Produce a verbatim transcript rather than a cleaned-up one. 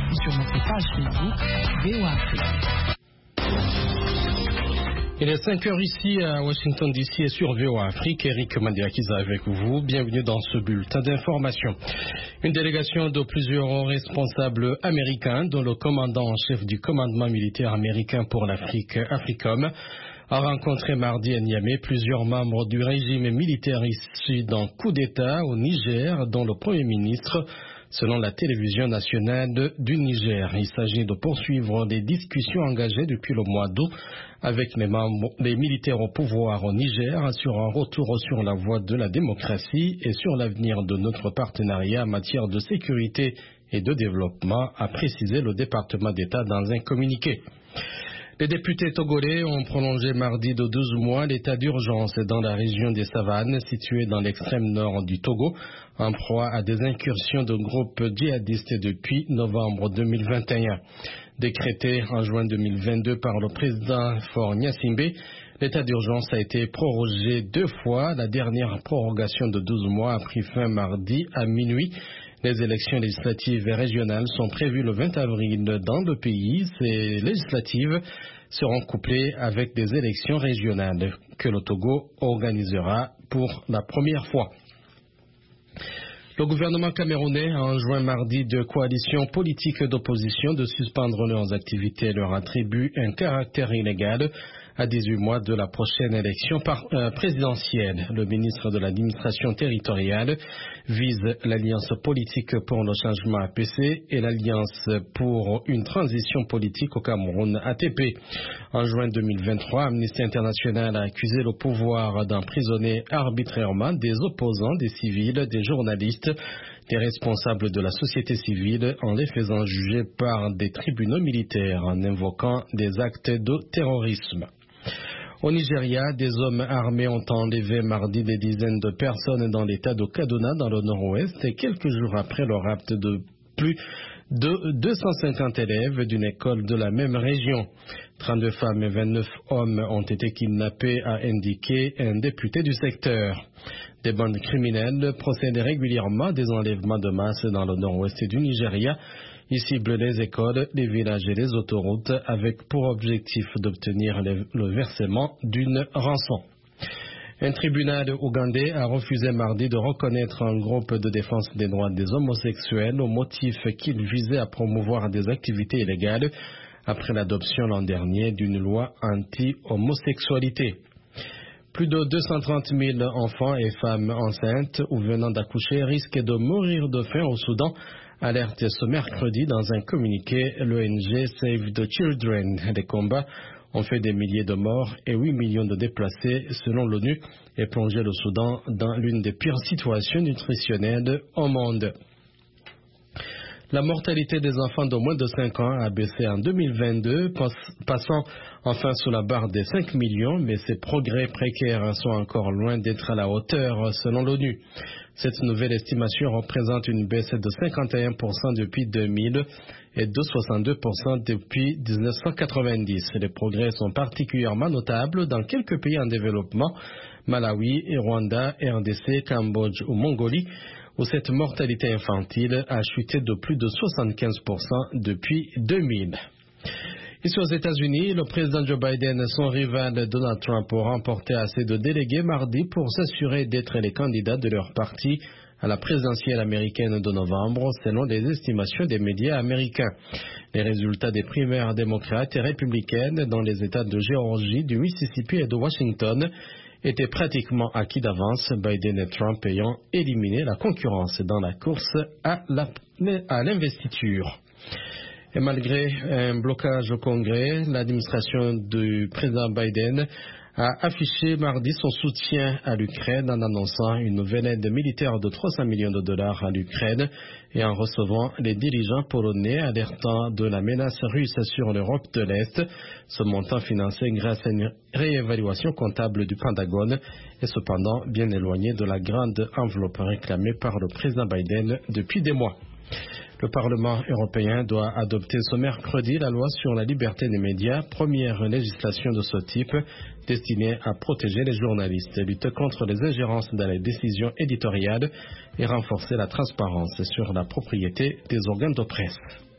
ou sur notre page Facebook V O A Afrique. Il est cinq heures ici à Washington D C et sur V O A Afrique. Eric Mandiakiza avec vous. Bienvenue dans ce bulletin d'information. Une délégation de plusieurs responsables américains, dont le commandant en chef du commandement militaire américain pour l'Afrique, AFRICOM, a rencontré mardi à Niamey plusieurs membres du régime militaire issu d'un coup d'État au Niger, dont le Premier ministre, selon la télévision nationale du Niger. Il s'agit de poursuivre les discussions engagées depuis le mois d'août avec les, membres, les militaires au pouvoir au Niger sur un retour sur la voie de la démocratie et sur l'avenir de notre partenariat en matière de sécurité et de développement, a précisé le département d'État dans un communiqué. Les députés togolais ont prolongé mardi de douze mois l'état d'urgence dans la région des Savanes, située dans l'extrême nord du Togo, en proie à des incursions de groupes djihadistes depuis novembre deux mille vingt et un. Décrété en juin deux mille vingt-deux par le président Faure Gnassingbé, l'état d'urgence a été prorogé deux fois. La dernière prorogation de douze mois a pris fin mardi à minuit. Les élections législatives et régionales sont prévues le vingt avril dans le pays. Ces législatives seront couplées avec des élections régionales que le Togo organisera pour la première fois. Le gouvernement camerounais a enjoint mardi deux coalitions politiques d'opposition de suspendre leurs activités et leur attribue un caractère illégal à dix-huit mois de la prochaine élection par, euh, présidentielle. Le ministre de l'administration territoriale vise l'Alliance politique pour le changement A P C et l'Alliance pour une transition politique au Cameroun A T P. En juin deux mille vingt-trois, Amnesty International a accusé le pouvoir d'emprisonner arbitrairement des opposants, des civils, des journalistes, des responsables de la société civile en les faisant juger par des tribunaux militaires en invoquant des actes de terrorisme. Au Nigeria, des hommes armés ont enlevé mardi des dizaines de personnes dans l'état de Kaduna dans le nord-ouest et quelques jours après le rapt de plus de deux cent cinquante élèves d'une école de la même région. trente-deux femmes et vingt-neuf hommes ont été kidnappés, a indiqué un député du secteur. Des bandes criminelles procèdent régulièrement à des enlèvements de masse dans le nord-ouest du Nigeria. Ils ciblent les écoles, les villages et les autoroutes avec pour objectif d'obtenir le versement d'une rançon. Un tribunal ougandais a refusé mardi de reconnaître un groupe de défense des droits des homosexuels au motif qu'il visait à promouvoir des activités illégales après l'adoption l'an dernier d'une loi anti-homosexualité. Plus de deux cent trente mille enfants et femmes enceintes ou venant d'accoucher risquent de mourir de faim au Soudan, alerte ce mercredi dans un communiqué l'O N G Save the Children. Les combats ont fait des milliers de morts et huit millions de déplacés selon l'ONU et plongé le Soudan dans l'une des pires situations nutritionnelles au monde. La mortalité des enfants de moins de cinq ans a baissé en deux mille vingt-deux, passant enfin sous la barre des cinq millions, mais ces progrès précaires sont encore loin d'être à la hauteur selon l'ONU. Cette nouvelle estimation représente une baisse de cinquante et un pour cent depuis deux mille et de soixante-deux pour cent depuis mille neuf cent quatre-vingt-dix. Les progrès sont particulièrement notables dans quelques pays en développement, Malawi, Rwanda, R D C, Cambodge ou Mongolie, où cette mortalité infantile a chuté de plus de soixante-quinze pour cent depuis deux mille. Ici aux États-Unis, le président Joe Biden et son rival Donald Trump ont remporté assez de délégués mardi pour s'assurer d'être les candidats de leur parti à la présidentielle américaine de novembre, selon les estimations des médias américains. Les résultats des primaires démocrates et républicaines dans les États de Géorgie, du Mississippi et de Washington étaient pratiquement acquis d'avance, Biden et Trump ayant éliminé la concurrence dans la course à l'investiture. Et malgré un blocage au Congrès, l'administration du président Biden a affiché mardi son soutien à l'Ukraine en annonçant une nouvelle aide militaire de trois cents millions de dollars à l'Ukraine et en recevant les dirigeants polonais alertant de la menace russe sur l'Europe de l'Est. Ce montant financé grâce à une réévaluation comptable du Pentagone est cependant bien éloigné de la grande enveloppe réclamée par le président Biden depuis des mois. Le Parlement européen doit adopter ce mercredi la loi sur la liberté des médias, première législation de ce type destinée à protéger les journalistes, lutter contre les ingérences dans les décisions éditoriales et renforcer la transparence sur la propriété des organes de presse.